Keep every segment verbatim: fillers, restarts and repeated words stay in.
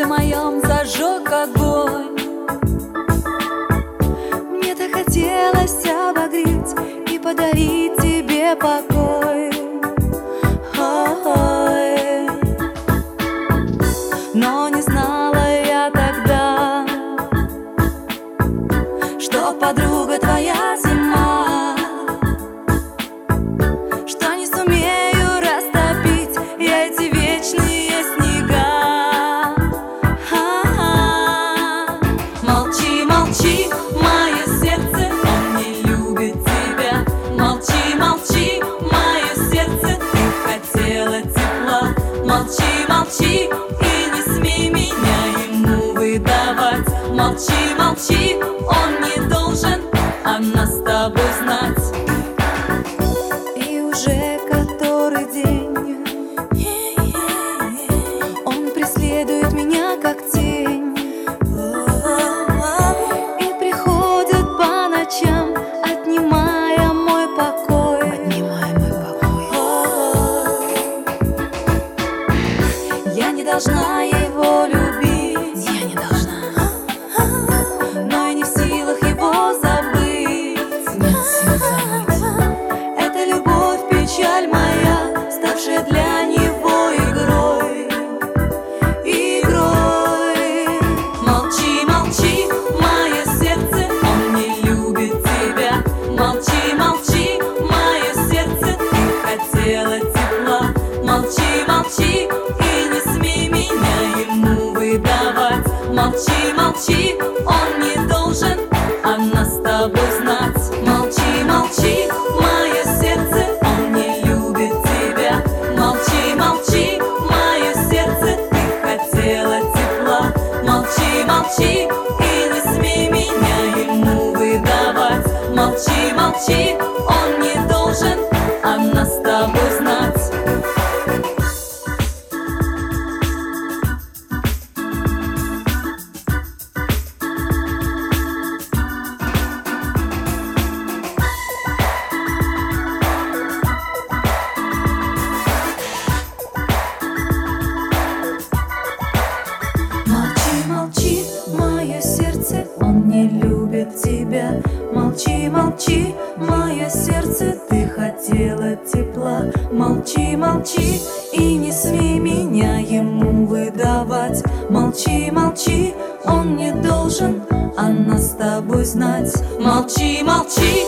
сердце моем зажег огонь. Мне так хотелось обогреть и подарить тебе покой. Ой. Но не знала я тогда, что подруга твоя зима, что не сумею растопить я эти вечные снега. А-а-а. Молчи, молчи, мое сердце, он не любит тебя. Молчи, молчи, мое сердце, ты хотела тепла. Молчи, молчи, и не смей меня ему выдавать. Молчи, молчи, он не должен о нас с тобой знать. И уже который день он преследует меня как тень, и приходит по ночам, отнимая мой покой. Отнимая мой покой. Я не должна его любить, я не должна, но и не в силах его забыть. Нет сил забыть. Это любовь, печаль моя, ставшая для него игрой. Игрой. Молчи, молчи, мое сердце, он не любит тебя. Молчи, молчи, мое сердце, ты хотела тепла. Молчи, молчи, и не смей меня ему выдавать. Молчи, молчи, он не должен о нас с тобой знать. Молчи, молчи, мое сердце, он не любит тебя. Молчи, молчи, мое сердце, ты хотела тепла. Молчи, молчи, и не смей меня ему выдавать. Молчи, молчи, он не должен о нас с тобой знать. Молчи, молчи, мое сердце, он не любит тебя. Молчи, молчи, мое сердце, ты хотела тепла. Молчи, молчи, и не смей меня ему выдавать. Молчи, молчи, он не должен о нас с тобой знать. Молчи, молчи.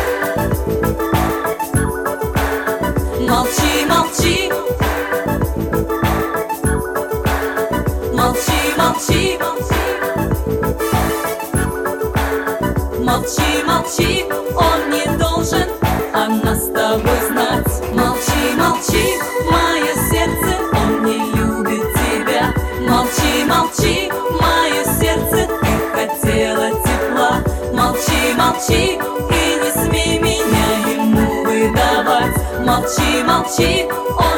Молчи, молчи. Молчи, молчи. Молчи, молчи, он не должен о нас с тобой знать. Молчи, молчи, мое сердце, он не любит тебя. Молчи, молчи, мое сердце, ты хотела тепла. Молчи, молчи, и не смей меня ему выдавать. Молчи, молчи, он